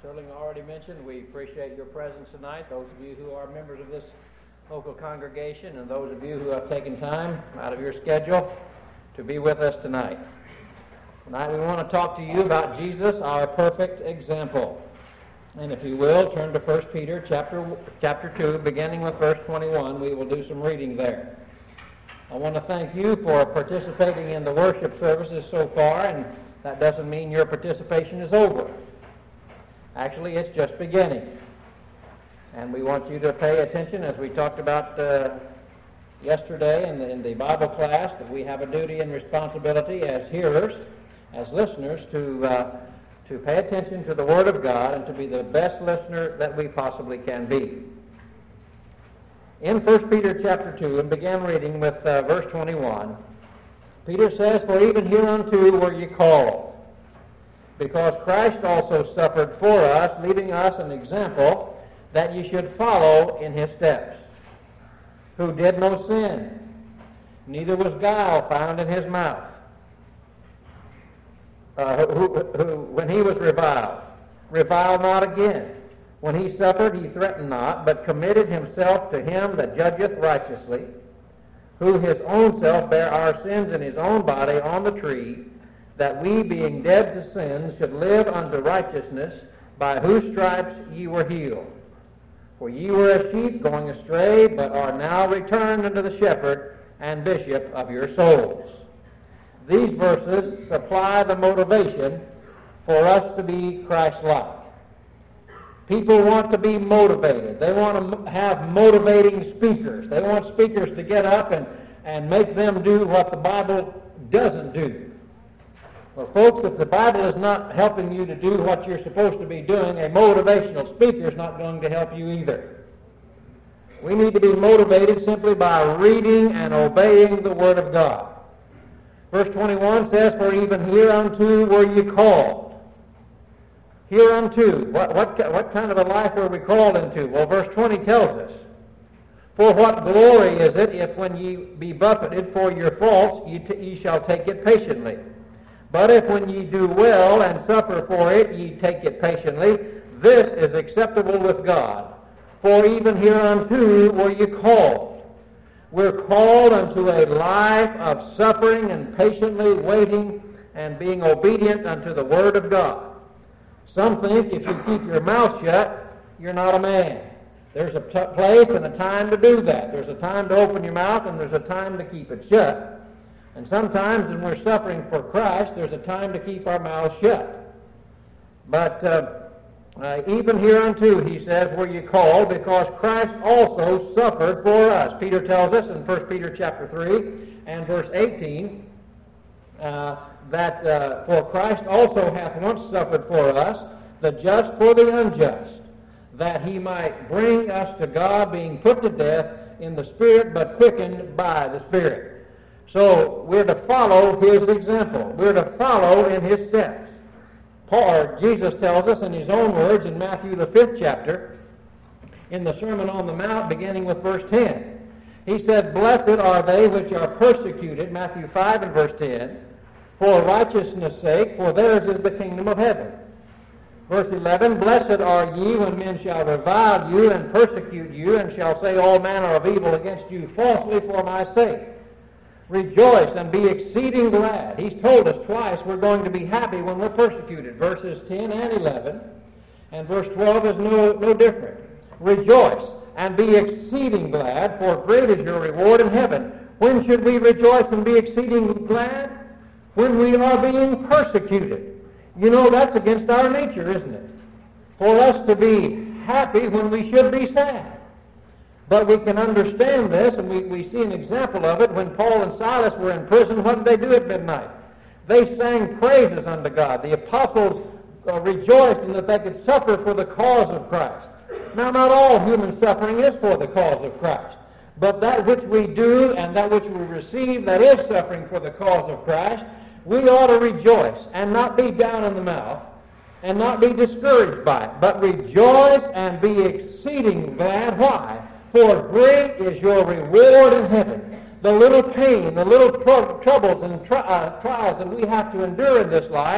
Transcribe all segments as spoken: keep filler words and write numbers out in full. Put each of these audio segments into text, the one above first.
Sterling already mentioned, we appreciate your presence tonight, those of you who are members of this local congregation and those of you who have taken time out of your schedule to be with us tonight. Tonight we want to talk to you about Jesus, our perfect example. And if you will, turn to First Peter chapter, chapter two, beginning with verse twenty-one. We will do some reading there. I want to thank you for participating in the worship services so far, and that doesn't mean your participation is over. Actually, it's just beginning. And we want you to pay attention, as we talked about uh, yesterday in the, in the Bible class, that we have a duty and responsibility as hearers, as listeners, to uh, to pay attention to the Word of God and to be the best listener that we possibly can be. In First Peter chapter two, and begin reading with uh, verse twenty-one, Peter says, "For even hereunto were ye called, because Christ also suffered for us, leaving us an example that ye should follow in his steps, who did no sin, neither was guile found in his mouth, uh, who, who, when he was reviled, reviled not again. When he suffered, he threatened not, but committed himself to him that judgeth righteously, who his own self bare our sins in his own body on the tree, that we, being dead to sins, should live unto righteousness, by whose stripes ye were healed. For ye were as sheep going astray, but are now returned unto the shepherd and bishop of your souls." These verses supply the motivation for us to be Christ-like. People want to be motivated. They want to have motivating speakers. They want speakers to get up and, and make them do what the Bible doesn't do. Well, folks, if the Bible is not helping you to do what you're supposed to be doing, a motivational speaker is not going to help you either. We need to be motivated simply by reading and obeying the Word of God. Verse twenty-one says, "For even hereunto were ye called." Hereunto. What, what, what kind of a life are we called into? Well, verse twenty tells us, "For what glory is it if when ye be buffeted for your faults, ye, t- ye shall take it patiently? But if when ye do well and suffer for it, ye take it patiently, this is acceptable with God. For even hereunto were ye called." We're called unto a life of suffering and patiently waiting and being obedient unto the Word of God. Some think if you keep your mouth shut, you're not a man. There's a t- place and a time to do that. There's a time to open your mouth and there's a time to keep it shut. And sometimes when we're suffering for Christ, there's a time to keep our mouths shut. But uh, uh, even hereunto, he says, were ye called, because Christ also suffered for us. Peter tells us in First Peter chapter three and verse eighteen, uh, that uh, for Christ also hath once suffered for us, the just for the unjust, that he might bring us to God, being put to death in the spirit, but quickened by the Spirit. So we're to follow his example. We're to follow in his steps. Paul, Jesus tells us in his own words in Matthew the fifth chapter, in the Sermon on the Mount, beginning with verse ten. He said, "Blessed are they which are persecuted," Matthew five and verse ten, "for righteousness' sake, for theirs is the kingdom of heaven." Verse eleven, "Blessed are ye when men shall revile you and persecute you, and shall say all manner of evil against you falsely for my sake. Rejoice and be exceeding glad." He's told us twice we're going to be happy when we're persecuted. Verses ten and eleven, and verse twelve is no, no different. "Rejoice and be exceeding glad, for great is your reward in heaven." When should we rejoice and be exceeding glad? When we are being persecuted. You know, that's against our nature, isn't it? For us to be happy when we should be sad. But we can understand this, and we, we see an example of it when Paul and Silas were in prison. What did they do at midnight? They sang praises unto God. The apostles uh, rejoiced in that they could suffer for the cause of Christ. Now, not all human suffering is for the cause of Christ. But that which we do and that which we receive that is suffering for the cause of Christ, we ought to rejoice and not be down in the mouth and not be discouraged by it, but rejoice and be exceeding glad. Why? For great is your reward in heaven. The little pain, the little tr- troubles and tri- uh, trials that we have to endure in this life,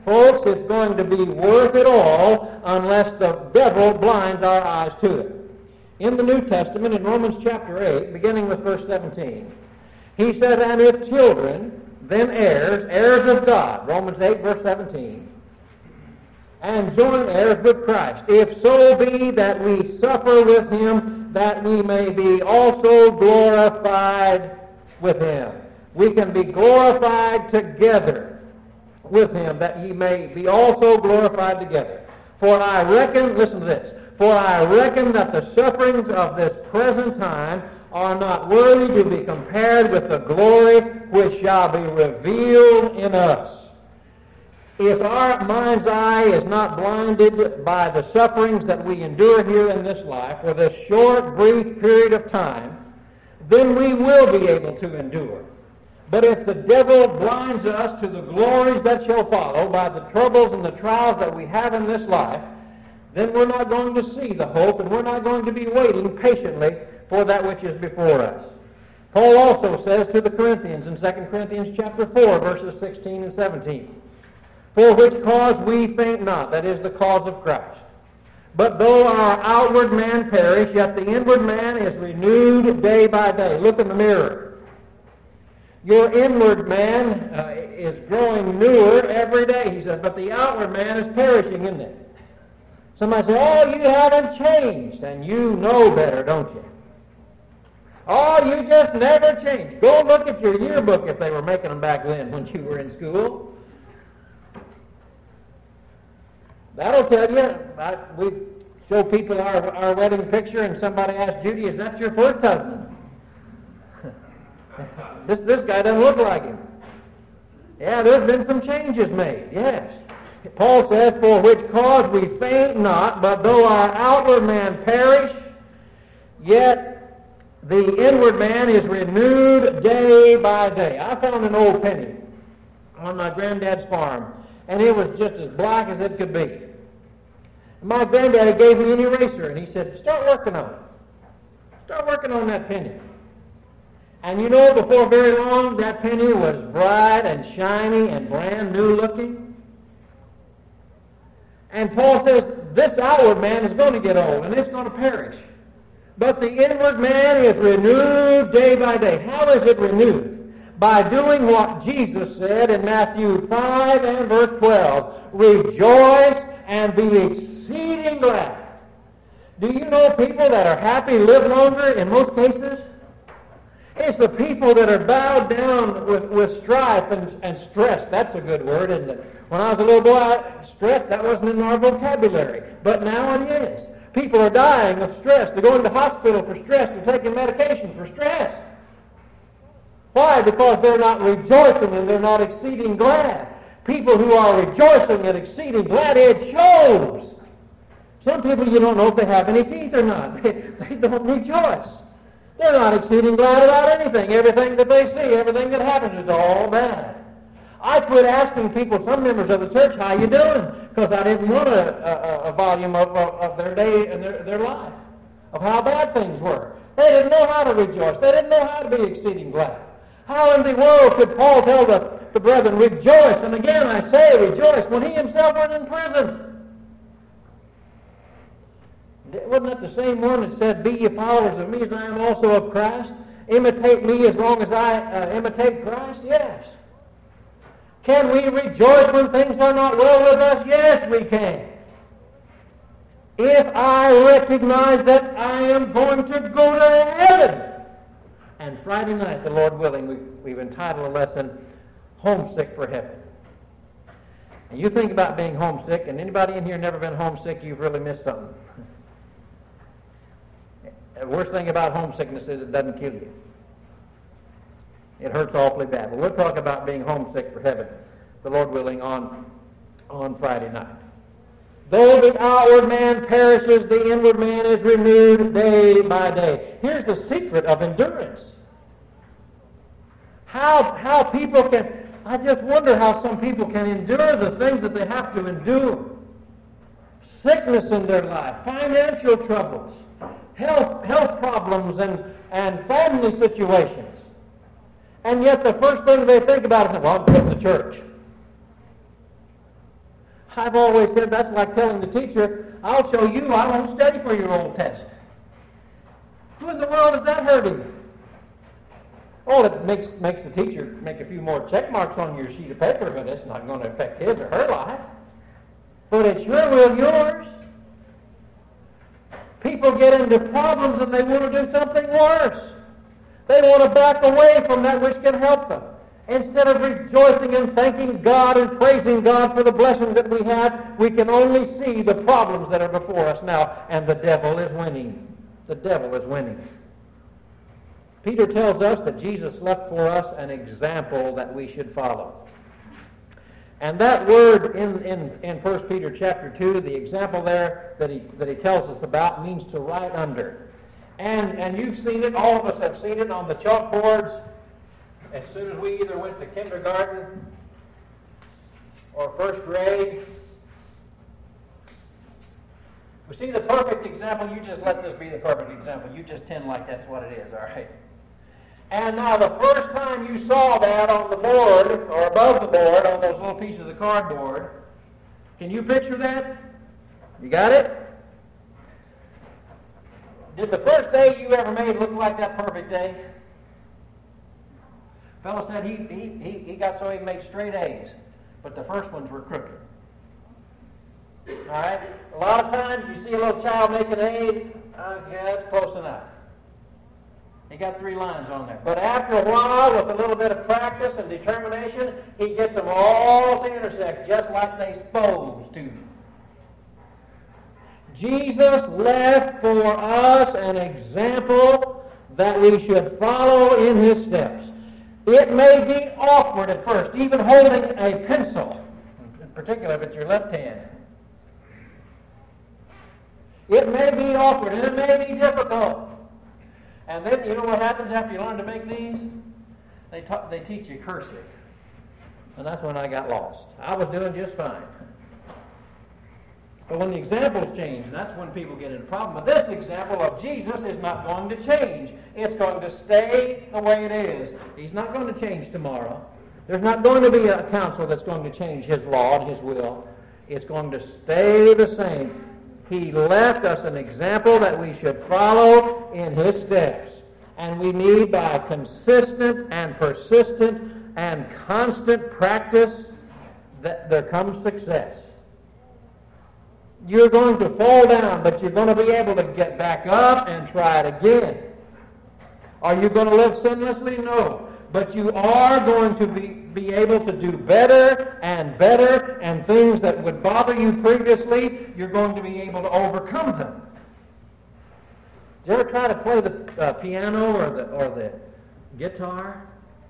Folks, it's going to be worth it all unless the devil blinds our eyes to it. In the New Testament, in Romans chapter eight, beginning with verse seventeen, he says, and if children, then heirs, heirs of God, Romans eight, verse seventeen, and joint heirs with Christ, if so be that we suffer with him, that we may be also glorified with him. We can be glorified together with him, that he may be also glorified together. For I reckon, listen to this, for I reckon that the sufferings of this present time are not worthy to be compared with the glory which shall be revealed in us. If our mind's eye is not blinded by the sufferings that we endure here in this life for this short, brief period of time, then we will be able to endure. But if the devil blinds us to the glories that shall follow by the troubles and the trials that we have in this life, then we're not going to see the hope, and we're not going to be waiting patiently for that which is before us. Paul also says to the Corinthians in Second Corinthians chapter four, verses sixteen and seventeen, for which cause we faint not, that is the cause of Christ. But though our outward man perish, yet the inward man is renewed day by day. Look in the mirror. Your inward man uh, is growing newer every day, he says, but the outward man is perishing, isn't it? Somebody says, oh, you haven't changed, and you know better, don't you? Oh, you just never changed. Go look at your yearbook if they were making them back then when you were in school. That'll tell you. I, we show people our, our wedding picture, and somebody asks Judy, is that your first husband? this, this guy doesn't look like him. Yeah, there's been some changes made, yes. Paul says, for which cause we faint not, but though our outward man perish, yet the inward man is renewed day by day. I found an old penny on my granddad's farm, and it was just as black as it could be. My granddaddy gave me an eraser, and he said, start working on it. Start working on that penny. And you know, before very long, that penny was bright and shiny and brand new looking. And Paul says, this outward man is going to get old, and it's going to perish. But the inward man is renewed day by day. How is it renewed? By doing what Jesus said in Matthew five and verse twelve. Rejoice and be exceeding glad. Do you know people that are happy live longer in most cases? It's the people that are bowed down with, with strife and, and stress. That's a good word, isn't it? When I was a little boy, I, stress, that wasn't in our vocabulary. But now it is. People are dying of stress. They're going to hospital for stress. They're taking medication for stress. Why? Because they're not rejoicing and they're not exceeding glad. People who are rejoicing and exceeding glad, it shows. Some people, you don't know if they have any teeth or not. They, they don't rejoice. They're not exceeding glad about anything. Everything that they see, everything that happens is all bad. I quit asking people, some members of the church, how you doing? Because I didn't want a, a, a volume of, of, of their day and their, their life, of how bad things were. They didn't know how to rejoice. They didn't know how to be exceeding glad. How in the world could Paul tell the, the brethren, rejoice? And again I say rejoice, when he himself was in prison. Wasn't that the same one that said, be ye followers of me as I am also of Christ? Imitate me as long as I uh, imitate Christ? Yes. Can we rejoice when things are not well with us? Yes, we can. If I recognize that I am going to go to heaven. And Friday night, the Lord willing, we, we've entitled a lesson, Homesick for Heaven. And you think about being homesick, and anybody in here never been homesick, you've really missed something. The worst thing about homesickness is it doesn't kill you. It hurts awfully bad. But we'll talk about being homesick for heaven, the Lord willing, on, on Friday night. Though the outward man perishes, the inward man is renewed day by day. Here's the secret of endurance. How, how people can, I just wonder how some people can endure the things that they have to endure. Sickness in their life, financial troubles, health, health problems, and, and family situations. And yet the first thing they think about is, well, I'm quitting the church. I've always said that's like telling the teacher, I'll show you, I won't study for your old test. Who in the world is that hurting? Oh, it makes, makes the teacher make a few more check marks on your sheet of paper, but it's not going to affect his or her life. But it sure will yours. People get into problems and they want to do something worse. They want to back away from that which can help them. Instead of rejoicing and thanking God and praising God for the blessings that we have, we can only see the problems that are before us now, and the devil is winning. The devil is winning. Peter tells us that Jesus left for us an example that we should follow. And that word in, in, in First Peter chapter two, the example there that he, that he tells us about, means to write under. And, and you've seen it, all of us have seen it on the chalkboards as soon as we either went to kindergarten or first grade. We see the perfect example. You just let this be the perfect example. You just tend like that's what it is, all right? And now the first time you saw that on the board, or above the board, on those little pieces of cardboard, can you picture that? You got it? Did the first day you ever made look like that perfect day? Fellow said he, he, he, he got so he made straight A's, but the first ones were crooked. All right? A lot of times you see a little child make an A, okay, that's close enough. He got three lines on there. But after a while, with a little bit of practice and determination, he gets them all to intersect just like they supposed to. Jesus left for us an example that we should follow in his steps. It may be awkward at first, even holding a pencil, in particular if it's your left hand. It may be awkward and it may be difficult. And then, you know what happens after you learn to make these? They, ta- they teach you cursive. And that's when I got lost. I was doing just fine. But when the examples change, that's when people get into a problem. But this example of Jesus is not going to change. It's going to stay the way it is. He's not going to change tomorrow. There's not going to be a council that's going to change his law and his will. It's going to stay the same. He left us an example that we should follow in his steps. And we need, by consistent and persistent and constant practice, that there comes success. You're going to fall down, but you're going to be able to get back up and try it again. Are you going to live sinlessly? No. But you are going to be, be able to do better and better, and things that would bother you previously, you're going to be able to overcome them. Did you ever try to play the uh, piano or the, or the guitar?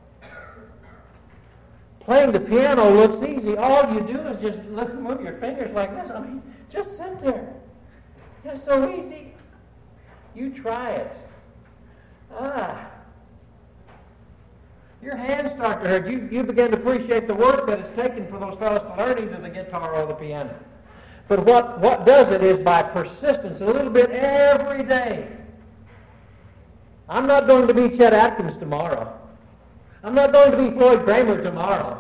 Playing the piano looks easy. All you do is just look, move your fingers like this. I mean, just sit there. It's so easy. You try it. Ah. Your hands start to hurt. You, you begin to appreciate the work that it's taken for those fellows to learn either the guitar or the piano. But what, what does it is by persistence, a little bit every day. I'm not going to be Chet Atkins tomorrow. I'm not going to be Floyd Kramer tomorrow.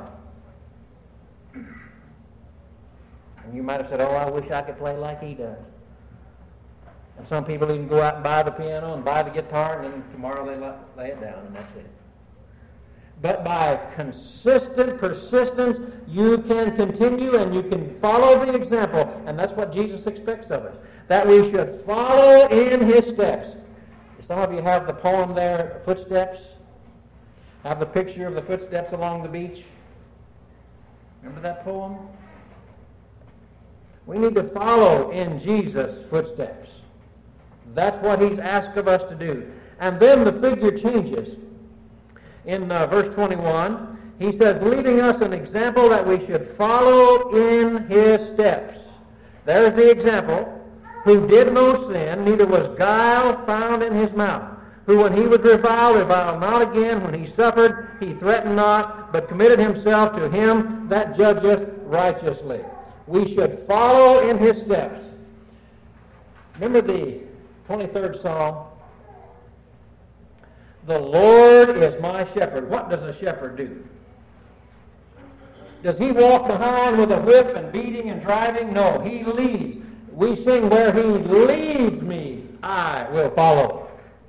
And you might have said, oh, I wish I could play like he does. And some people even go out and buy the piano and buy the guitar, and then tomorrow they lay it down, and that's it. But by consistent persistence, you can continue and you can follow the example. And that's what Jesus expects of us, that we should follow in his steps. Some of you have the poem there, Footsteps. Have the picture of the footsteps along the beach. Remember that poem? We need to follow in Jesus' footsteps. That's what he's asked of us to do. And then the figure changes. In uh, verse twenty-one, he says, leaving us an example that we should follow in his steps. There's the example. Who did no sin, neither was guile found in his mouth. Who when he was reviled, reviled not again. When he suffered, he threatened not, but committed himself to him that judgeth righteously. We should follow in his steps. Remember the twenty-third Psalm? The Lord is my shepherd. What does a shepherd do? Does he walk behind with a whip and beating and driving? No, he leads. We sing, where he leads me, I will follow.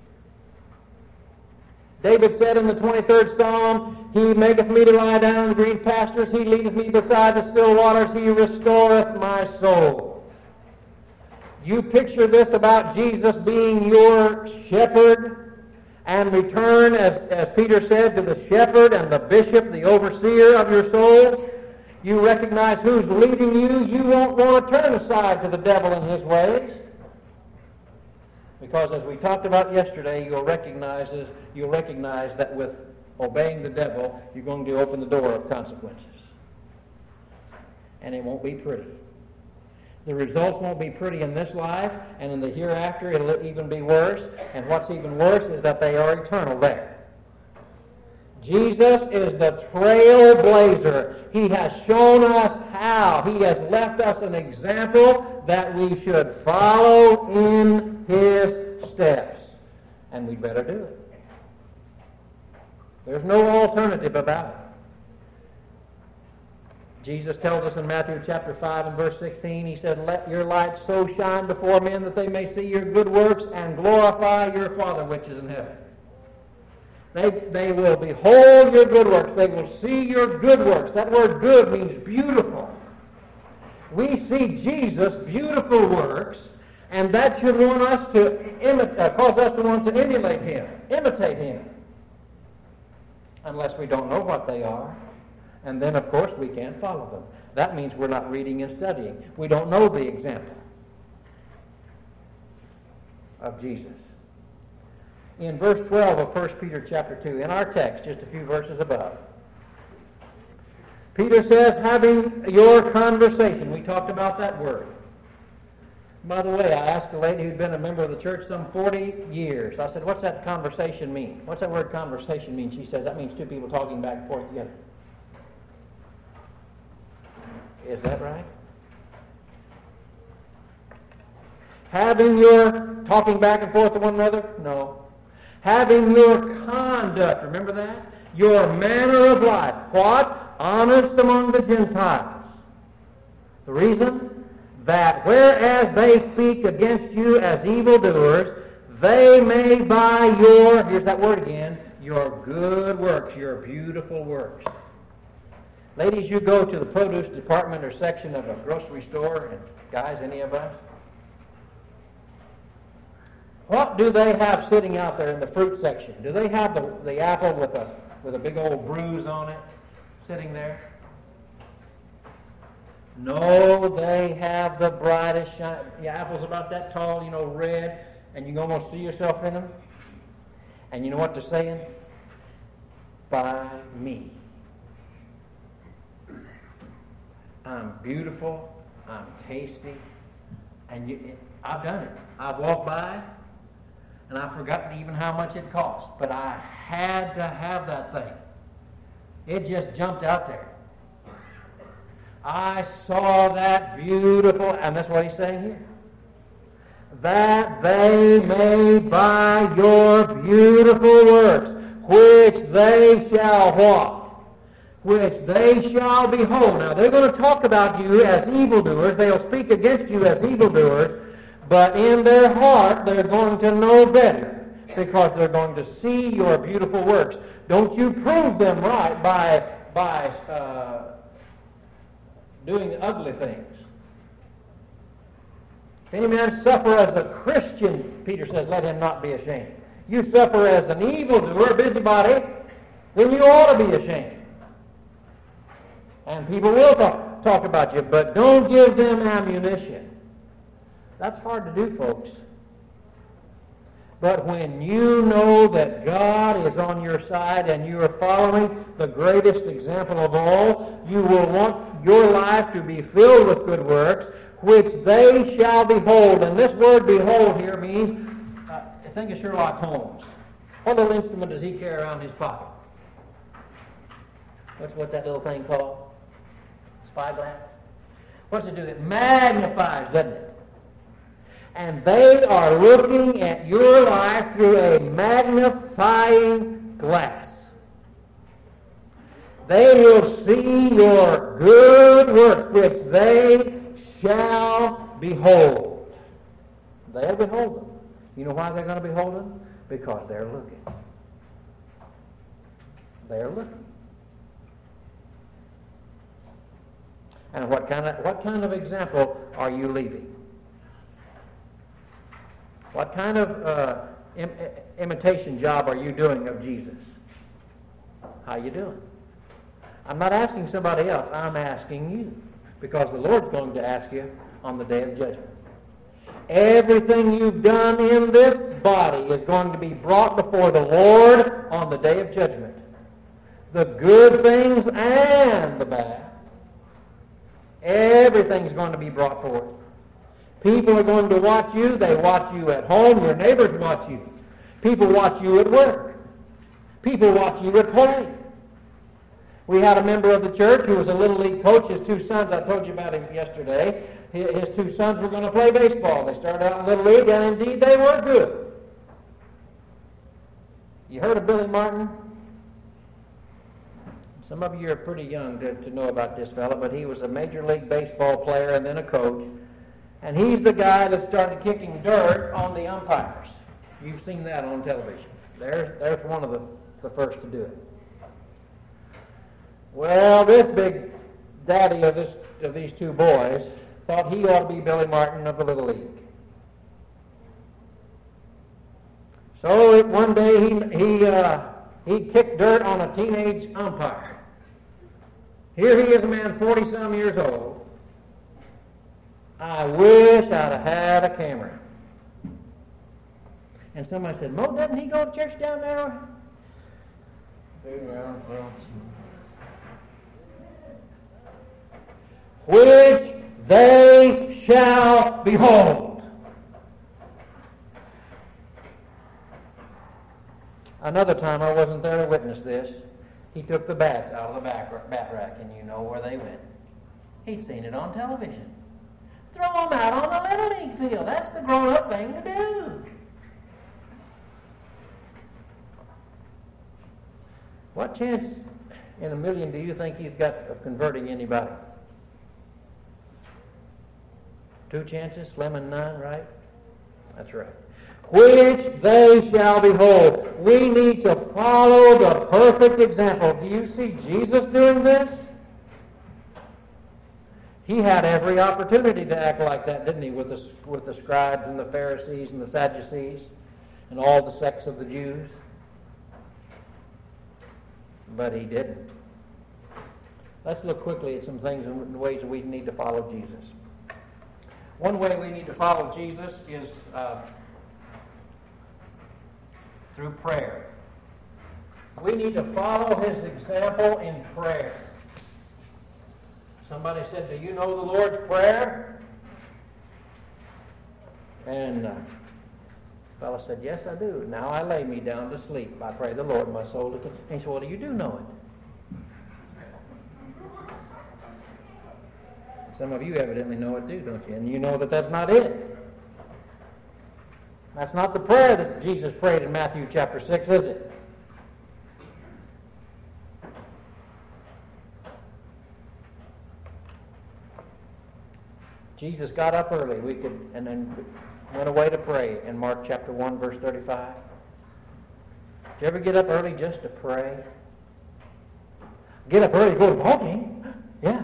David said in the twenty-third Psalm, he maketh me to lie down in the green pastures, he leadeth me beside the still waters, he restoreth my soul. You picture this about Jesus being your shepherd, and return, as, as Peter said, to the shepherd and the bishop, the overseer of your soul. You recognize who's leading you. You won't want to turn aside to the devil and his ways. Because as we talked about yesterday, you'll recognize, you'll recognize that with obeying the devil, you're going to open the door of consequences. And it won't be pretty. The results won't be pretty in this life, and in the hereafter it'll even be worse. And what's even worse is that they are eternal there. Jesus is the trailblazer. He has shown us how. He has left us an example that we should follow in his steps. And we'd better do it. There's no alternative about it. Jesus tells us in Matthew chapter five and verse sixteen, he said, let your light so shine before men that they may see your good works and glorify your Father which is in heaven. They, they will behold your good works. They will see your good works. That word good means beautiful. We see Jesus' beautiful works, and that should want us to imi- uh, cause us to want to emulate him, imitate him. Unless we don't know what they are. And then, of course, we can't follow them. That means we're not reading and studying. We don't know the example of Jesus. In verse twelve of First Peter chapter two, in our text, just a few verses above, Peter says, having your conversation. We talked about that word. By the way, I asked a lady who'd been a member of the church some forty years. I said, what's that conversation mean? What's that word conversation mean? She says, that means two people talking back and forth together. Is that right? Having your talking back and forth to one another? No. Having your conduct, remember that? Your manner of life. What? Honest among the Gentiles. The reason? That whereas they speak against you as evildoers, they may by your, here's that word again, your good works, your beautiful works. Ladies, you go to the produce department or section of a grocery store, and guys, any of us? What do they have sitting out there in the fruit section? Do they have the, the apple with a with a big old bruise on it sitting there? No, they have the brightest shine. The apple's about that tall, you know, red, and you can almost see yourself in them. And you know what they're saying? By me. I'm beautiful, I'm tasty, and you, it, I've done it. I've walked by, and I've forgotten even how much it cost, but I had to have that thing. It just jumped out there. I saw that beautiful, and that's what he's saying here. That they may by your beautiful works, which they shall what? Which they shall behold. Now, they're going to talk about you as evildoers. They'll speak against you as evildoers. But in their heart, they're going to know better because they're going to see your beautiful works. Don't you prove them right by, by uh, doing ugly things. If any man suffer as a Christian, Peter says, let him not be ashamed. You suffer as an evildoer, busybody, then you ought to be ashamed. And people will talk, talk about you, but don't give them ammunition. That's hard to do, folks. But when you know that God is on your side and you are following the greatest example of all, you will want your life to be filled with good works, which they shall behold. And this word behold here means, uh, think of Sherlock Holmes. What little instrument does he carry around his pocket? What's, what's that little thing called? Spyglass? What's it do? It magnifies, doesn't it? And they are looking at your life through a magnifying glass. They will see your good works, which they shall behold. They'll behold them. You know why they're going to behold them? Because they're looking. They're looking. And what kind of what kind of example are you leaving? What kind of uh, im- imitation job are you doing of Jesus? How you doing? I'm not asking somebody else. I'm asking you. Because the Lord's going to ask you on the day of judgment. Everything you've done in this body is going to be brought before the Lord on the day of judgment. The good things and the bad. Everything's going to be brought forth. People are going to watch you. They watch you at home. Your neighbors watch you. People watch you at work. People watch you at play. We had a member of the church who was a Little League coach. His two sons, I told you about him yesterday, his two sons were going to play baseball. They started out in Little League, and indeed they were good. You heard of Billy Martin? Some of you are pretty young to, to know about this fellow, but he was a Major League Baseball player and then a coach. And he's the guy that started kicking dirt on the umpires. You've seen that on television. There's, there's one of the, the first to do it. Well, this big daddy of, this, of these two boys thought he ought to be Billy Martin of the Little League. So it, one day he, he, uh, he kicked dirt on a teenage umpire. Here he is, a man forty-some years old. I wish I'd have had a camera. And somebody said, Mo, doesn't he go to church down there? Well, well. Which they shall behold. Another time, I wasn't there to witness this. He took the bats out of the back, bat rack, and you know where they went. He'd seen it on television. Throw them out on the Little League field. That's the grown-up thing to do. What chance in a million do you think he's got of converting anybody? Two chances, slim and none, right? That's right. Which they shall behold. We need to follow the perfect example. Do you see Jesus doing this? He had every opportunity to act like that, didn't he, with the, with the scribes and the Pharisees and the Sadducees and all the sects of the Jews? But he didn't. Let's look quickly at some things and ways that we need to follow Jesus. One way we need to follow Jesus is uh, through prayer. We need to follow his example in prayer. Somebody said, do you know the Lord's Prayer? And uh, the fellow said, yes, I do. Now I lay me down to sleep. I pray the Lord my soul to keep. And he said, well, do you do know it? Some of you evidently know it too, don't you? And you know that that's not it. That's not the prayer that Jesus prayed in Matthew chapter six, is it? Jesus got up early, we could, and then went away to pray in Mark chapter one, verse thirty-five. Did you ever get up early just to pray? Get up early to go to the ball game? Yeah.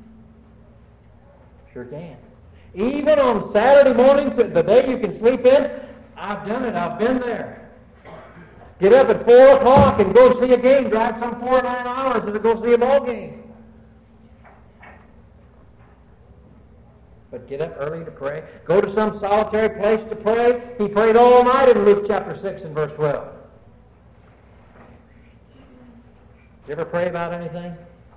Sure can. Even on Saturday morning, to the day you can sleep in, I've done it. I've been there. Get up at four o'clock and go see a game. Drive some four or nine hours to go see a ball game. But get up early to pray. Go to some solitary place to pray. He prayed all night in Luke chapter six and verse twelve. Did you ever pray about anything?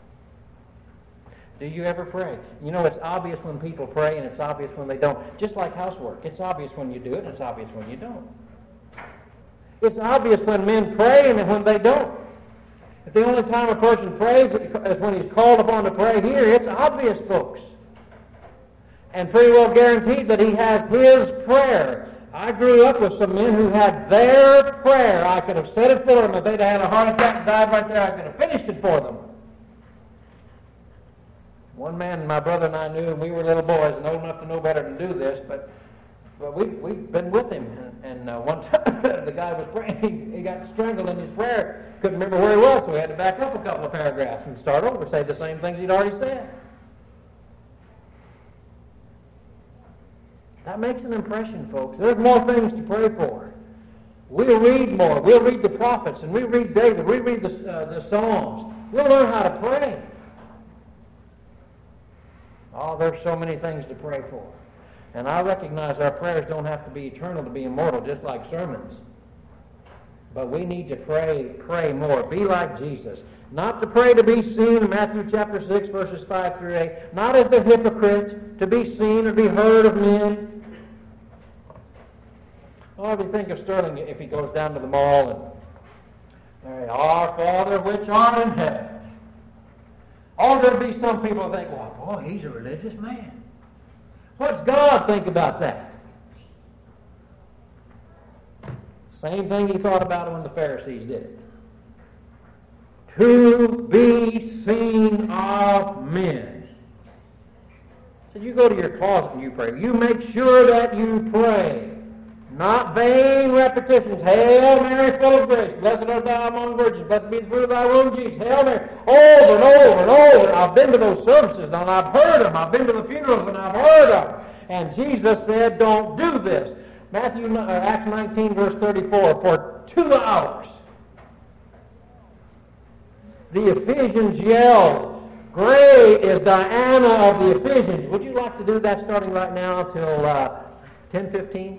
Do you ever pray? You know, it's obvious when people pray and it's obvious when they don't. Just like housework. It's obvious when you do it and it's obvious when you don't. It's obvious when men pray and when they don't. If the only time a person prays is when he's called upon to pray here, it's obvious, folks. And pretty well guaranteed that he has his prayer. I grew up with some men who had their prayer. I could have said it for them. If they'd had a heart attack and died right there, I could have finished it for them. One man my brother and I knew, and we were little boys and old enough to know better than do this, but but we, we've been with him. And, and uh, one time the guy was praying, he, he got strangled in his prayer, couldn't remember where he was, so we had to back up a couple of paragraphs and start over, say the same things he'd already said. That makes an impression, folks. There's more things to pray for. We'll read more. We'll read the prophets, and we read David. We read the, uh, the Psalms. We'll learn how to pray. Oh, there's so many things to pray for. And I recognize our prayers don't have to be eternal to be immortal, just like sermons. But we need to pray, pray more. Be like Jesus. Not to pray to be seen in Matthew chapter six, verses five through eight. Not as the hypocrite, to be seen or be heard of men. Oh, if you think of Sterling, if he goes down to the mall and, hey, Our Father which art in heaven. Oh, there'll be some people think, well, boy, he's a religious man. What's God think about that? Same thing he thought about it when the Pharisees did it. To be seen of men. So you go to your closet and you pray. You make sure that you pray. Not vain repetitions. Hail Mary, full of grace. Blessed art thou among virgins. Blessed be the fruit of thy womb, Jesus. Hail Mary. Over and over and over. I've been to those services and I've heard them. I've been to the funerals and I've heard them. And Jesus said, don't do this. Matthew, uh, Acts nineteen, verse thirty-four. For two hours, the Ephesians yelled, Great is Diana of the Ephesians. Would you like to do that starting right now till uh, ten fifteen?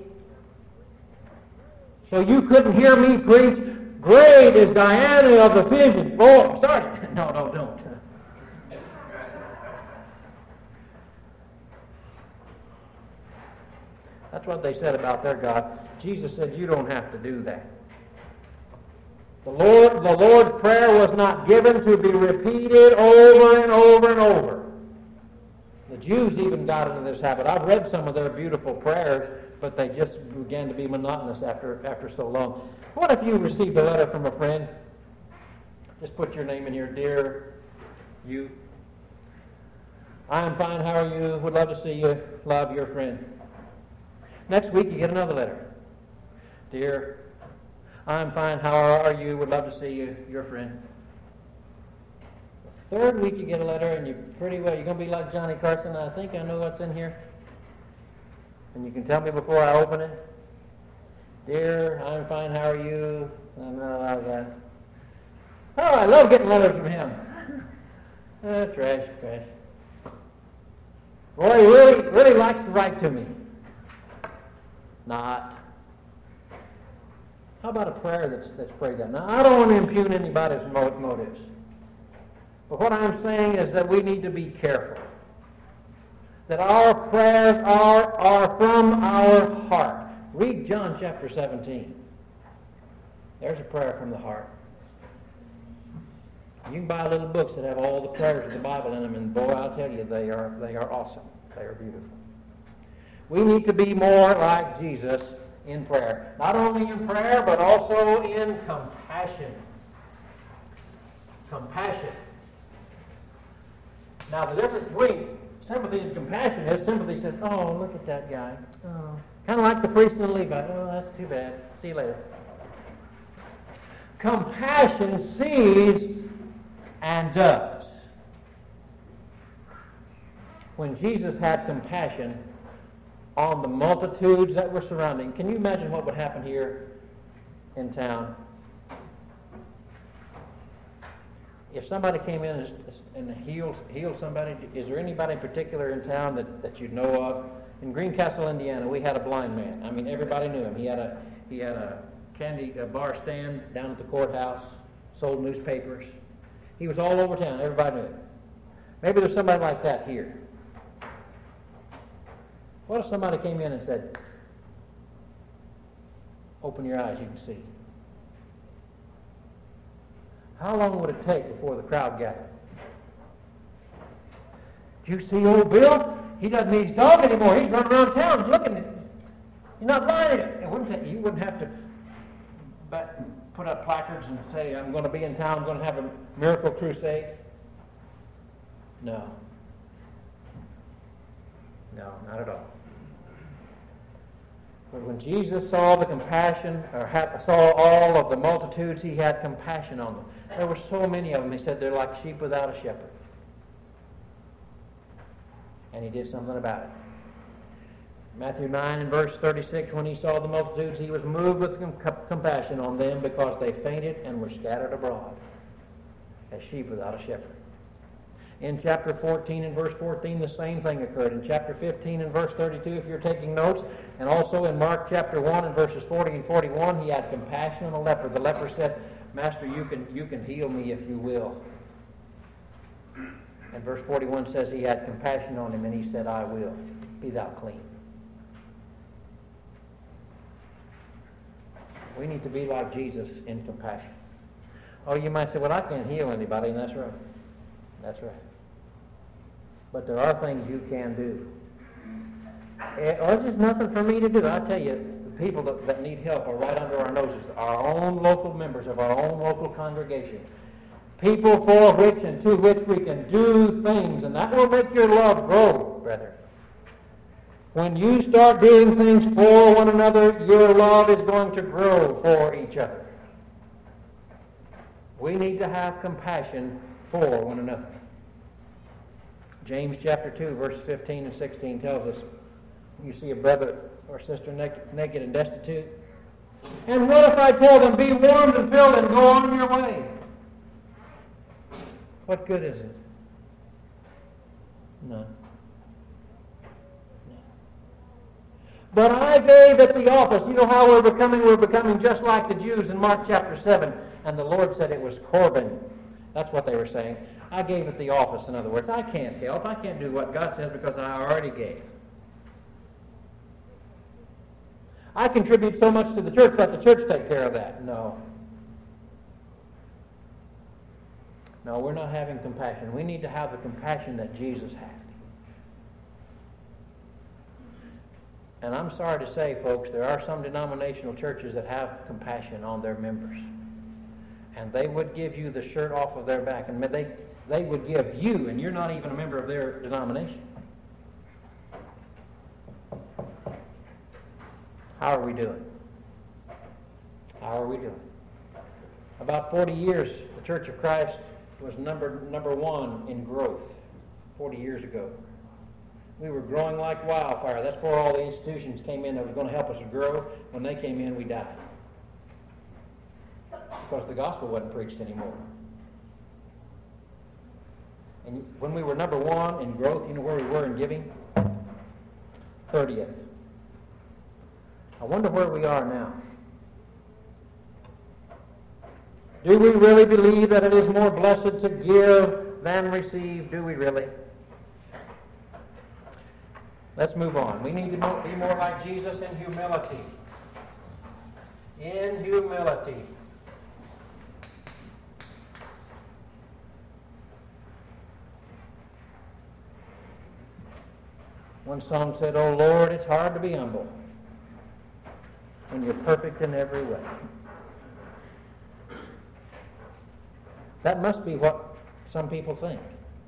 So you couldn't hear me preach, Great is Diana of the Ephesians. Boy, start it. No, no, don't. That's what they said about their God. Jesus said, you don't have to do that. The Lord, the Lord's Prayer was not given to be repeated over and over and over. The Jews even got into this habit. I've read some of their beautiful prayers, but they just began to be monotonous after, after so long. What if you received a letter from a friend? Just put your name in here. Dear you. I am fine. How are you? Would love to see you. Love, your friend. Next week you get another letter. Dear, I'm fine. How are you? Would love to see you. Your friend. The third week you get a letter and you pretty well, you're going to be like Johnny Carson. I think I know what's in here. And you can tell me before I open it. Dear, I'm fine. How are you? I'm not allowed that. Oh, I love getting letters from him. uh, trash, trash. Boy, he really, really likes to write to me. Not. How about a prayer that's, that's prayed out? Now, I don't want to impugn anybody's motives. But what I'm saying is that we need to be careful. That our prayers are, are from our heart. Read John chapter seventeen. There's a prayer from the heart. You can buy little books that have all the prayers of the Bible in them, and boy, I'll tell you, they are, they are awesome. They are beautiful. We need to be more like Jesus in prayer. Not only in prayer, but also in compassion. Compassion. Now, the difference between sympathy and compassion is sympathy says, oh, look at that guy. Oh. Kind of like the priest and the Levite. Oh, that's too bad. See you later. Compassion sees and does. When Jesus had compassion on the multitudes that were surrounding, can you imagine what would happen here in town? If somebody came in and healed, healed somebody, is there anybody in particular in town that, that you know of? In Greencastle, Indiana, we had a blind man. I mean, everybody knew him. He had a he had a candy a bar stand down at the courthouse, sold newspapers. He was all over town. Everybody knew him. Maybe there's somebody like that here. What if somebody came in and said, open your eyes, you can see? How long would it take before the crowd gathered? Do you see old Bill? He doesn't need his dog anymore. He's running around town looking at it. You're not blind. It wouldn't take, you wouldn't have to put up placards and say, I'm going to be in town, I'm going to have a miracle crusade. No. No, not at all. But when Jesus saw the compassion, or had, saw all of the multitudes, he had compassion on them. There were so many of them, he said, they're like sheep without a shepherd. And he did something about it. Matthew nine and verse thirty-six, when he saw the multitudes, he was moved with com- compassion on them because they fainted and were scattered abroad as sheep without a shepherd. In chapter fourteen and verse fourteen, the same thing occurred. In chapter fifteen and verse thirty-two, if you're taking notes, and also in Mark chapter one and verses forty and forty-one, he had compassion on a leper. The leper said, Master, you can, you can heal me if you will. And verse forty-one says he had compassion on him, and he said, I will. Be thou clean. We need to be like Jesus in compassion. Oh, you might say, well, I can't heal anybody, and that's right. That's right. But there are things you can do. Or it's just nothing for me to do. I tell you, the people that, that need help are right under our noses, our own local members of our own local congregation. People for which and to which we can do things, and that will make your love grow, brethren. When you start doing things for one another, your love is going to grow for each other. We need to have compassion for one another. James chapter two, verses fifteen and sixteen tells us, you see a brother or sister naked and destitute, and what if I tell them, be warmed and filled and go on your way? What good is it? None. But I gave at the office. You know how we're becoming? We're becoming just like the Jews in Mark chapter seven. And the Lord said it was Corban. That's what they were saying. I gave at the office, in other words. I can't help. I can't do what God says because I already gave. I contribute so much to the church, let the church take care of that. No. No, we're not having compassion. We need to have the compassion that Jesus had. And I'm sorry to say, folks, there are some denominational churches that have compassion on their members. And they would give you the shirt off of their back. And they, they would give you, and you're not even a member of their denomination. How are we doing? How are we doing? About forty years, the Church of Christ was number, number one in growth forty years ago. We were growing like wildfire. That's before all the institutions came in that was going to help us grow. When they came in, we died. Because the gospel wasn't preached anymore. And when we were number one in growth, you know where we were in giving? thirtieth. I wonder where we are now. Do we really believe that it is more blessed to give than receive? Do we really? Let's move on. We need to be more like Jesus in humility. In humility. One song said, "Oh Lord, it's hard to be humble when you're perfect in every way." That must be what some people think.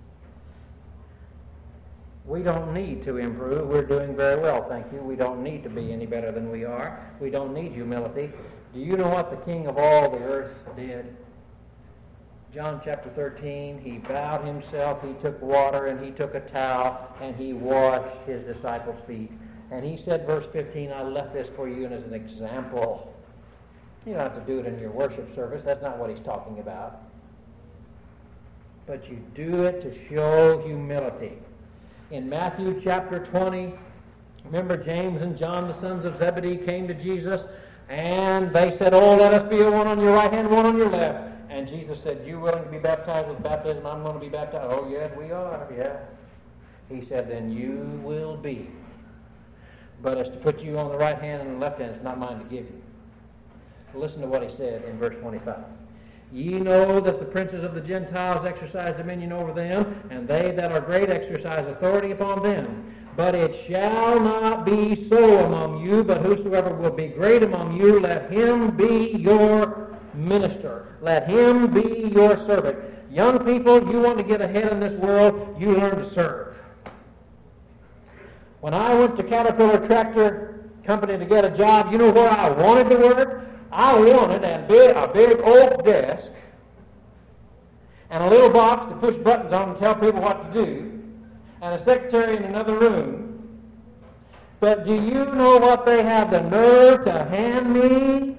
We don't need to improve. We're doing very well, thank you. We don't need to be any better than we are. We don't need humility. Do you know what the King of all the earth did? John chapter thirteen, he bowed himself, he took water, and he took a towel, and he washed his disciples' feet. And he said, verse fifteen, I left this for you as an example. You don't have to do it in your worship service. That's not what he's talking about. But you do it to show humility. In Matthew chapter twenty, remember James and John, the sons of Zebedee, came to Jesus, and they said, oh, let us be one on your right hand, one on your left. And Jesus said, you willing to be baptized with baptism? I'm going to be baptized. Oh, yes, we are, yeah. He said, then you will be. But as to put you on the right hand and the left hand, it's not mine to give you. Listen to what he said in verse twenty-five. Ye know that the princes of the Gentiles exercise dominion over them, and they that are great exercise authority upon them. But it shall not be so among you, but whosoever will be great among you, let him be your minister. Let him be your servant. Young people, you want to get ahead in this world, you learn to serve. When I went to Caterpillar Tractor Company to get a job, you know where I wanted to work? I wanted a big, a big oak desk and a little box to push buttons on and tell people what to do, and a secretary in another room. But do you know what they had the nerve to hand me?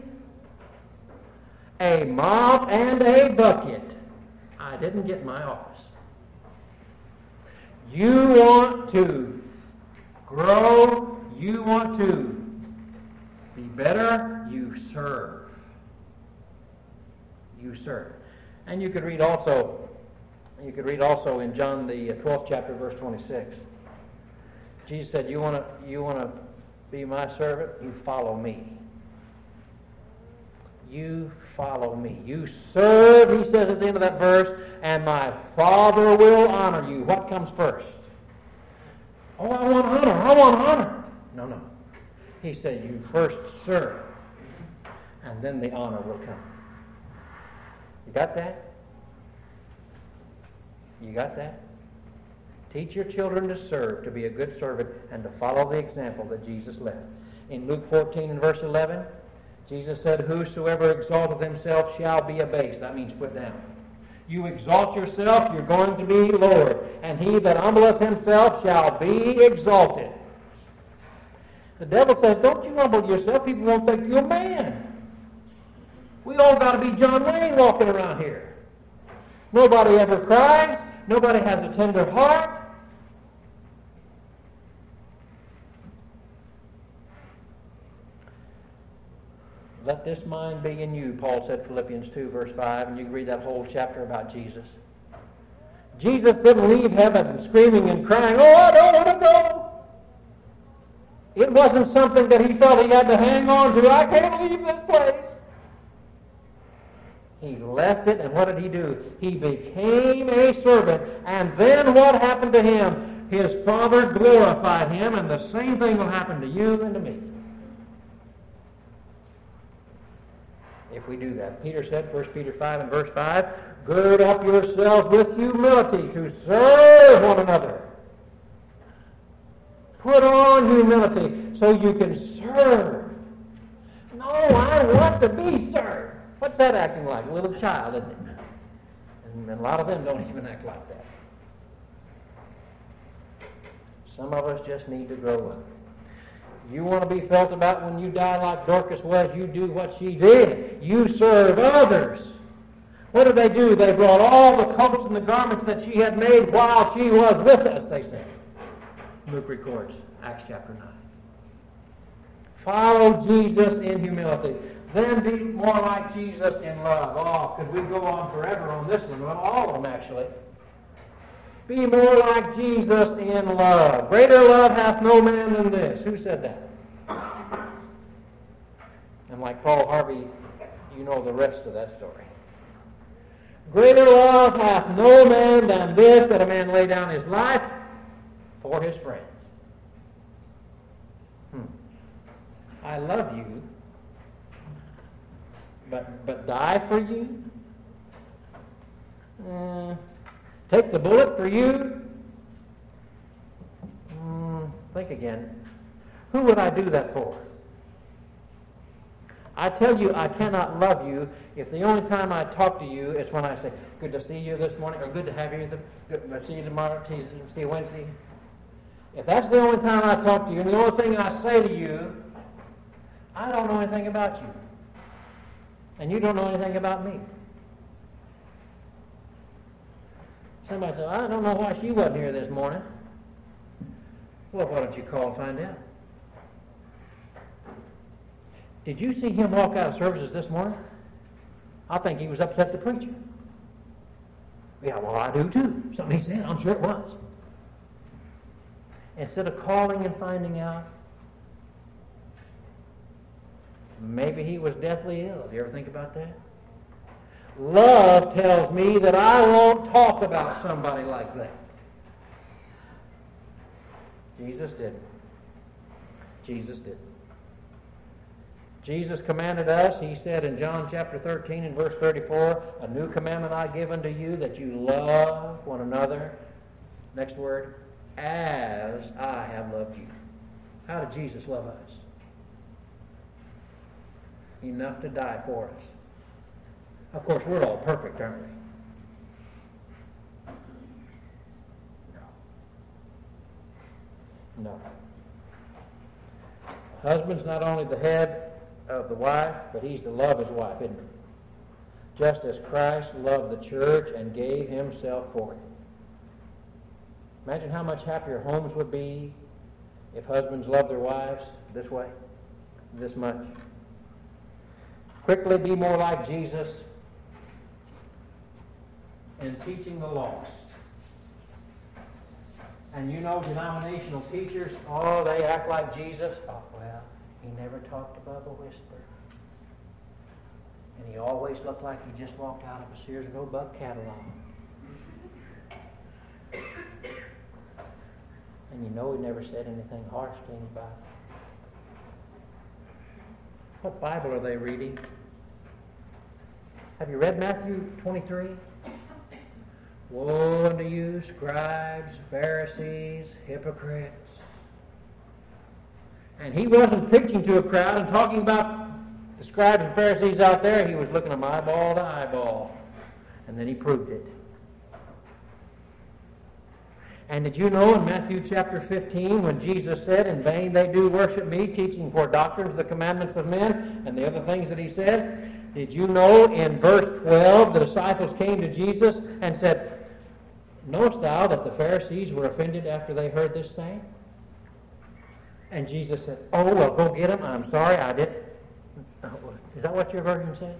A mop and a bucket. I didn't get my office. You want to grow, you want to be better, you serve. You serve. And you could read also, you could read also in John the twelfth chapter, verse twenty-six. Jesus said, you want to you want to be my servant? You follow me. You follow me. You serve, he says at the end of that verse, and my Father will honor you. What comes first? Oh, I want honor. I want honor. No, no. He said, you first serve, and then the honor will come. You got that? You got that? Teach your children to serve, to be a good servant, and to follow the example that Jesus left. In Luke fourteen and verse eleven, Jesus said, whosoever exalteth himself shall be abased. That means put down. You exalt yourself, you're going to be lowered. And he that humbleth himself shall be exalted. The devil says, don't you humble yourself. People won't think you're a man. We all got to be John Wayne walking around here. Nobody ever cries. Nobody has a tender heart. Let this mind be in you, Paul said, Philippians two, verse five, and you can read that whole chapter about Jesus. Jesus didn't leave heaven screaming and crying, oh, I don't want to go. It wasn't something that he felt he had to hang on to. I can't leave this place. He left it, and what did he do? He became a servant, and then what happened to him? His Father glorified him, and the same thing will happen to you and to me. If we do that. Peter said, First Peter five and verse five, gird up yourselves with humility to serve one another. Put on humility so you can serve. No, I want to be served. What's that acting like? A little child, isn't it? And a lot of them don't even act like that. Some of us just need to grow up. You want to be felt about when you die like Dorcas was, you do what she did. You serve others. What did they do? They brought all the coats and the garments that she had made while she was with us, they said. Luke records, Acts chapter nine. Follow Jesus in humility. Then be more like Jesus in love. Oh, could we go on forever on this one? Well, all of them, actually. Be more like Jesus in love. Greater love hath no man than this. Who said that? And like Paul Harvey, you know the rest of that story. Greater love hath no man than this, that a man lay down his life for his friends. Hmm. I love you, but but die for you? Uh, take the bullet for you? Mm, think again. Who would I do that for? I tell you, I cannot love you if the only time I talk to you is when I say, good to see you this morning, or good to have you, good to see you tomorrow, see you Wednesday. If that's the only time I talk to you, and the only thing I say to you, I don't know anything about you. And you don't know anything about me. Somebody said, I don't know why she wasn't here this morning. Well, why don't you call and find out? Did you see him walk out of services this morning? I think he was upset at the preacher. Yeah, well, I do too. Something he said, I'm sure it was. Instead of calling and finding out, maybe he was deathly ill. Do you ever think about that? Love tells me that I won't talk about somebody like that. Jesus didn't. Jesus didn't. Jesus commanded us, he said in John chapter thirteen and verse thirty-four, a new commandment I give unto you, that you love one another. Next word, as I have loved you. How did Jesus love us? Enough to die for us. Of course, we're all perfect, aren't we? No. No. Husband's not only the head of the wife, but he's to love his wife, isn't he? Just as Christ loved the church and gave himself for it. Imagine how much happier homes would be if husbands loved their wives this way, this much. Quickly be more like Jesus in teaching the lost. And you know, denominational teachers, oh, they act like Jesus. Oh, well, he never talked above a whisper. And he always looked like he just walked out of a Sears and Roebuck catalog. And you know he never said anything harsh to anybody. What Bible are they reading? Have you read Matthew twenty-three? Woe unto you, scribes, Pharisees, hypocrites. And he wasn't preaching to a crowd and talking about the scribes and Pharisees out there. He was looking them eyeball to eyeball. And then he proved it. And did you know in Matthew chapter fifteen, when Jesus said, in vain they do worship me, teaching for doctrines the commandments of men, and the other things that he said, did you know in verse twelve, the disciples came to Jesus and said, knowest thou that the Pharisees were offended after they heard this saying? And Jesus said, oh, well, go get them. I'm sorry, I didn't. Is that what your version says?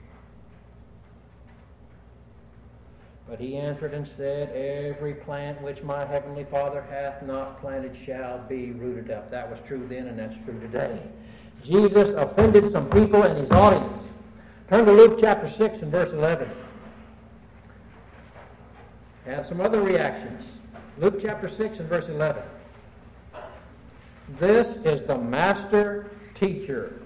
But he answered and said, every plant which my heavenly Father hath not planted shall be rooted up. That was true then, and that's true today. Jesus offended some people in his audience. Turn to Luke chapter six and verse eleven. And some other reactions. Luke chapter six and verse eleven. This is the master teacher.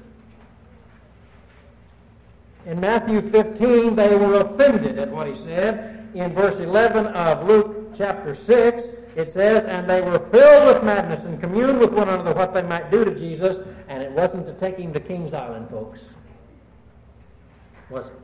In Matthew fifteen, they were offended at what he said. In verse eleven of Luke chapter six, it says, and they were filled with madness and communed with one another what they might do to Jesus, and it wasn't to take him to King's Island, folks. Was it?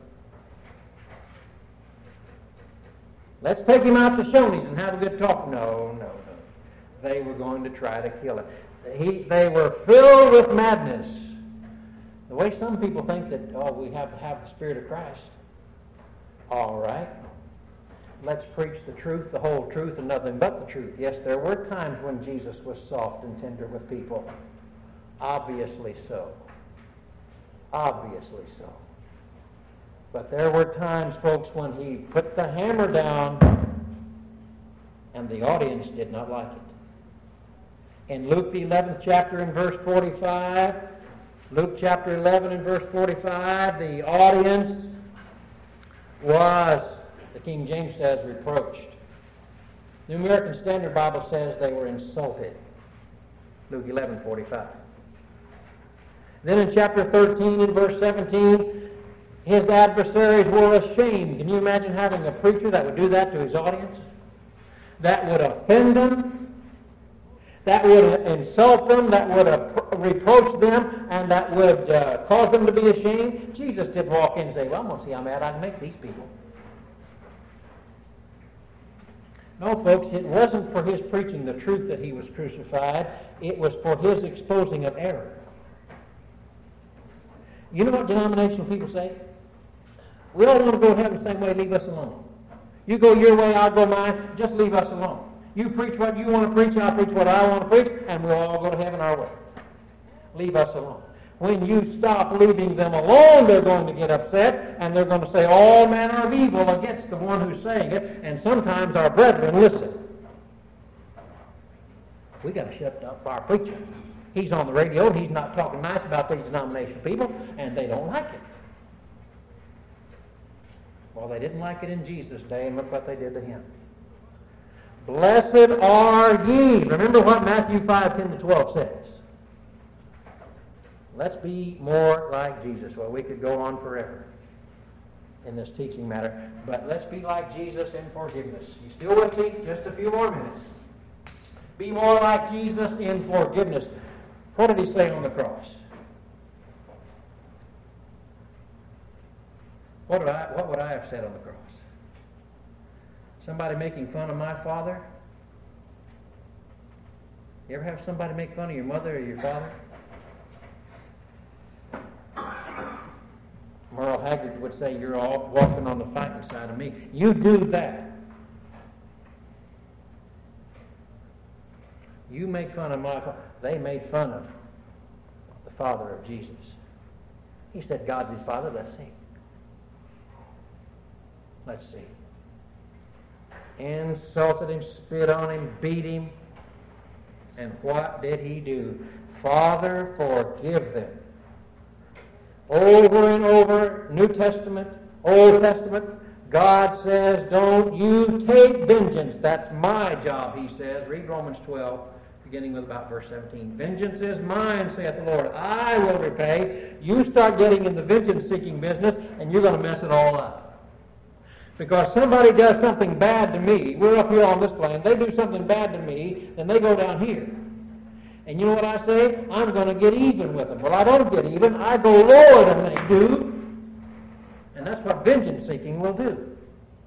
Let's take him out to Shoney's and have a good talk. No, no, no. They were going to try to kill him. He, they were filled with madness. The way some people think that, oh, we have to have the Spirit of Christ. All right. Let's preach the truth, the whole truth, and nothing but the truth. Yes, there were times when Jesus was soft and tender with people. Obviously so. Obviously so. But there were times, folks, when he put the hammer down and the audience did not like it. In Luke the eleventh chapter in verse forty-five, Luke chapter eleven and verse forty-five, the audience was, the King James says, reproached. The New American Standard Bible says they were insulted. Luke eleven forty-five. Then in chapter thirteen and verse seventeen, his adversaries were ashamed. Can you imagine having a preacher that would do that to his audience? That would offend them, that would insult them, that would reproach them, and that would uh, cause them to be ashamed. Jesus didn't walk in and say, well, I'm going to see how mad I can make these people. No, folks, it wasn't for his preaching the truth that he was crucified. It was for his exposing of error. You know what denominational people say? We all want to go to heaven the same way, leave us alone. You go your way, I'll go mine, just leave us alone. You preach what you want to preach, I'll preach what I want to preach, and we'll all go to heaven our way. Leave us alone. When you stop leaving them alone, they're going to get upset, and they're going to say all manner of evil against the one who's saying it, and sometimes our brethren listen. We got to shut up our preacher. He's on the radio, he's not talking nice about these denominational people, and they don't like it. Well, they didn't like it in Jesus' day, and look what they did to him. Blessed are ye. Remember what Matthew five, ten to twelve says. Let's be more like Jesus. Well, we could go on forever in this teaching matter, but let's be like Jesus in forgiveness. You still with me? Just a few more minutes. Be more like Jesus in forgiveness. What did he say on the cross? What would I, what would I have said on the cross? Somebody making fun of my father? You ever have somebody make fun of your mother or your father? Merle Haggard would say, you're all walking on the fighting side of me. You do that. You make fun of my father. They made fun of the father of Jesus. He said, God's his father. Let's see. Let's see. Insulted him, spit on him, beat him. And what did he do? Father, forgive them. Over and over, New Testament, Old Testament, God says, don't you take vengeance. That's my job, he says. Read Romans twelve, beginning with about verse seventeen. Vengeance is mine, saith the Lord. I will repay. You start getting in the vengeance-seeking business, and you're going to mess it all up. Because somebody does something bad to me. We're up here on this plane. They do something bad to me, then they go down here. And you know what I say? I'm going to get even with them. Well, I don't get even. I go lower than they do. And that's what vengeance-seeking will do.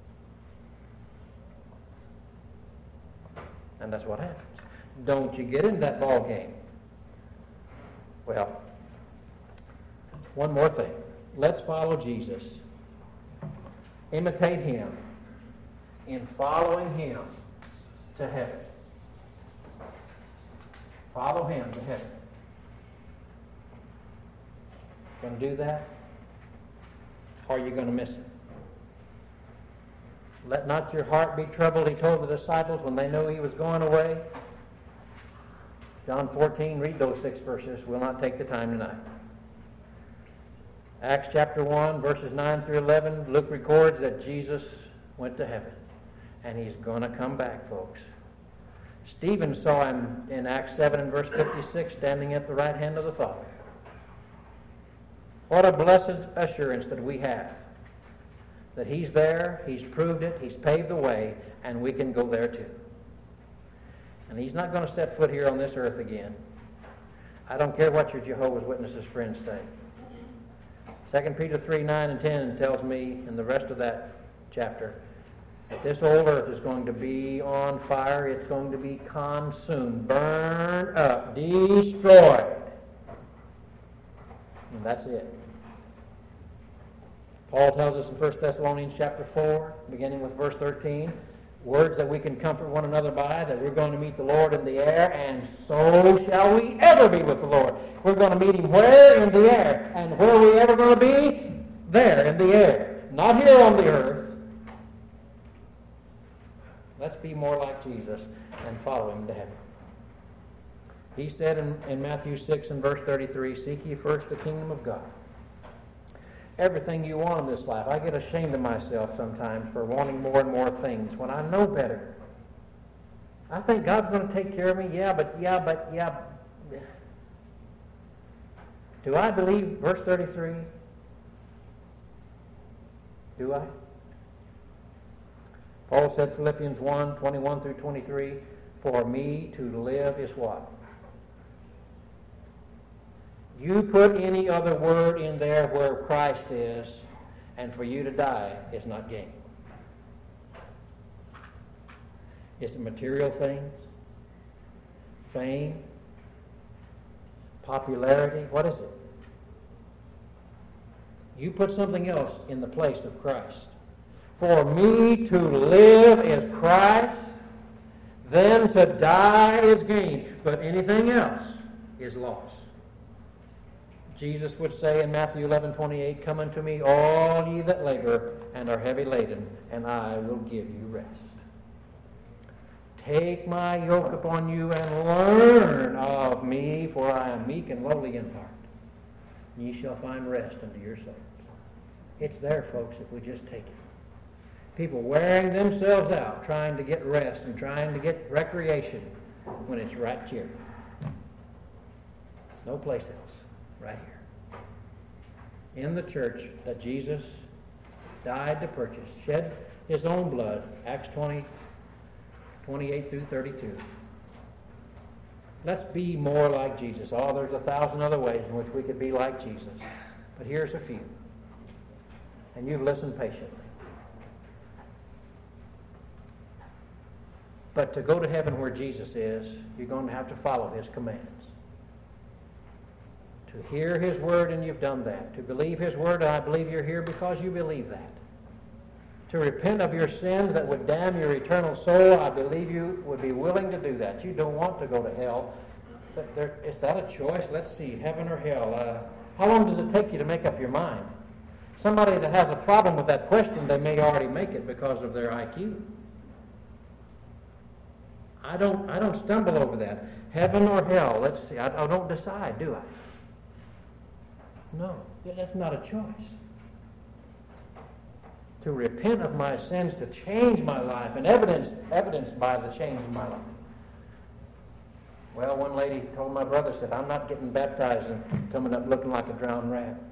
And that's what happens. Don't you get in that ball game. Well, one more thing. Let's follow Jesus. Imitate him in following him to heaven. Follow him to heaven. Going to do that? Or are you going to miss it? Let not your heart be troubled, he told the disciples when they knew he was going away. John fourteen, read those six verses. We'll not take the time tonight. Acts chapter one, verses nine through eleven, Luke records that Jesus went to heaven. And he's going to come back, folks. Stephen saw him in Acts seven and verse fifty-six standing at the right hand of the Father. What a blessed assurance that we have. That he's there, he's proved it, he's paved the way, and we can go there too. And he's not going to set foot here on this earth again. I don't care what your Jehovah's Witnesses friends say. Second Peter three, nine and ten tells me in the rest of that chapter that this old earth is going to be on fire. It's going to be consumed, burned up, destroyed. And that's it. Paul tells us in First Thessalonians chapter four, beginning with verse thirteen, words that we can comfort one another by, that we're going to meet the Lord in the air, and so shall we ever be with the Lord. We're going to meet him where? In the air. And where are we ever going to be? There, in the air. Not here on the earth. Let's be more like Jesus and follow him to heaven. He said in, in Matthew six and verse thirty-three, seek ye first the kingdom of God. Everything you want in this life. I get ashamed of myself sometimes for wanting more and more things when I know better. I think God's going to take care of me. Yeah, but, yeah, but, yeah. Do I believe verse thirty-three? Do I? Paul said, Philippians one, twenty-one through twenty-three, for me to live is what? You put any other word in there where Christ is, and for you to die is not gain. It's material things, fame, popularity. What is it? You put something else in the place of Christ. For me to live is Christ, then to die is gain. But anything else is loss. Jesus would say in Matthew eleven twenty-eight, come unto me, all ye that labor and are heavy laden, and I will give you rest. Take my yoke upon you and learn of me, for I am meek and lowly in heart. Ye shall find rest unto your souls. It's there, folks, if we just take it. People wearing themselves out, trying to get rest and trying to get recreation, when it's right here. No place else. Right here. In the church that Jesus died to purchase, shed his own blood, Acts twenty, twenty-eight through thirty-two. Let's be more like Jesus. Oh, there's a thousand other ways in which we could be like Jesus. But here's a few. And you've listened patiently. But to go to heaven where Jesus is, you're going to have to follow his commands. To hear his word, and you've done that. To believe his word, and I believe you're here because you believe that. To repent of your sins that would damn your eternal soul, I believe you would be willing to do that. You don't want to go to hell. Is that a choice? Let's see, heaven or hell. Uh, how long does it take you to make up your mind? Somebody that has a problem with that question, they may already make it because of their I Q. I don't, I don't stumble over that. Heaven or hell, let's see. I, I don't decide, do I? No, that's not a choice. To repent of my sins, to change my life, and evidenced, evidenced by the change in my life. Well, one lady told my brother, said, I'm not getting baptized and coming up looking like a drowned rat.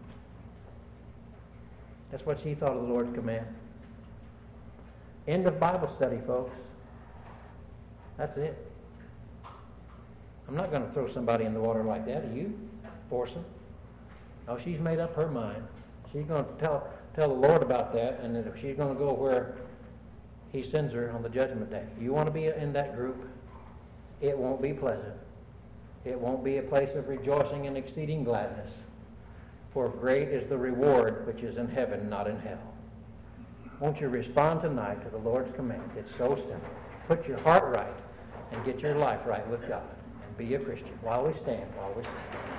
That's what she thought of the Lord's command. End of Bible study, folks. That's it. I'm not going to throw somebody in the water like that. Are you? Force them. Oh, she's made up her mind. She's going to tell tell the Lord about that, and that she's going to go where he sends her on the judgment day. You want to be in that group? It won't be pleasant. It won't be a place of rejoicing and exceeding gladness. For great is the reward which is in heaven, not in hell. Won't you respond tonight to the Lord's command? It's so simple. Put your heart right and get your life right with God. And be a Christian while we stand, while we stand.